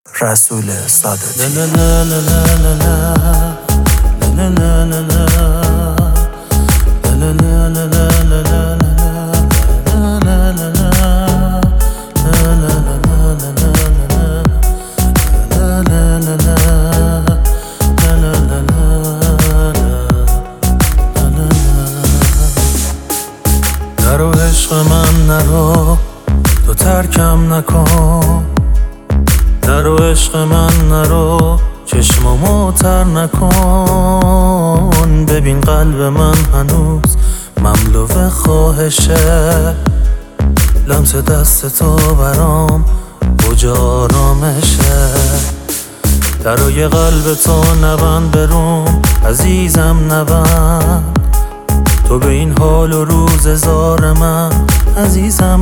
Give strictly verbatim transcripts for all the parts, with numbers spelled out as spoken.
رسول سادتی. نرو عشق من نرو، تو ترکم نکن. نرو عشق من نرو، چشمامو تر نکن. ببین قلب من هنوز مملو خواهشه، لمس دست تو برام اوج آرامشه. درای قلب تو نبند بروم عزیزم نبند، تو به این حال و روز زار من عزیزم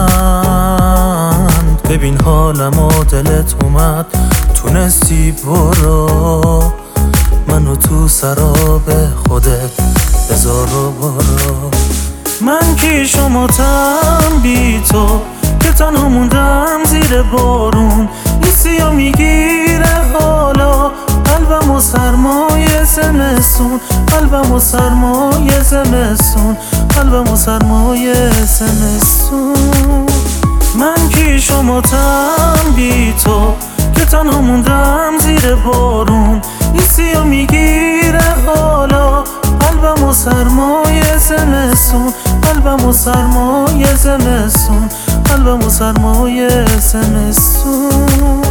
نخند. ببین حالم و دلت اومد تونستی برو، منو تو سراب خودت بذار و برو. من کی شماتم بی تو که تنها موندم زیر بارون. نیستی و میگیره حالا قلبم و سرمای زمستون، قلبم و سرمای زمستون، قلبم و سرمای زمستون. من کی شماتم بی تو که تنها موندم زیر بارون. نیستی و میگیره حالا قلبم و سرمای زمستون، قلبم و سرمای زمستون، قلبم و سرمای زمستون.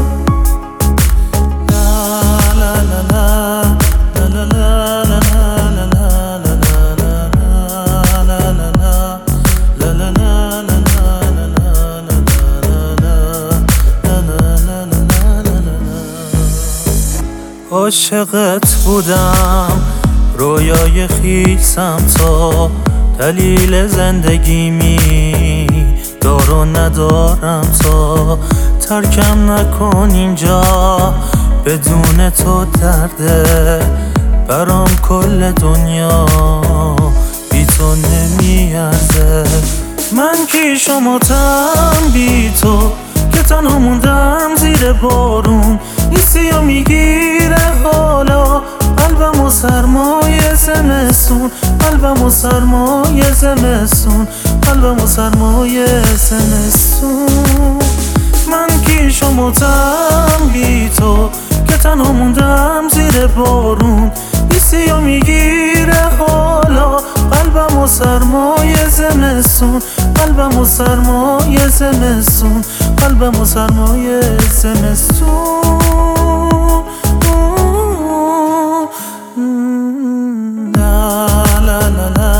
عاشقت بودم رویای خیسم، تا دلیل زندگیمی دار و ندارم. تا ترکم نکن اینجا، بدون تو درده برام کل دنیا بی تو نمیارزه. من کی شماتم بی تو که تنها موندم زیر بارون. نیستی و میگیره حالا قلبم و سرمای زمستون، قلبم و سرمای زمستون، قلبم و سرمای زمستون. من کی شماتم بی تو که تنها موندم زیر بارون. نیستی و میگیره حالا قلبم و سرمای زمستون، قلبم و سرمای زمستون، قلبم و سرمای زمستون. لا لا لا لا